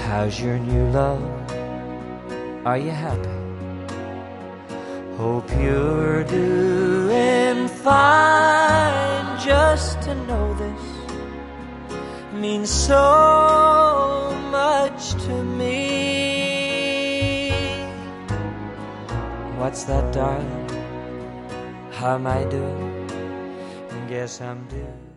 How's your new love? Are you happy? Hope you're doing fine. Just to know this means so much to me. What's that, darling? How am I doing? Guess I'm due.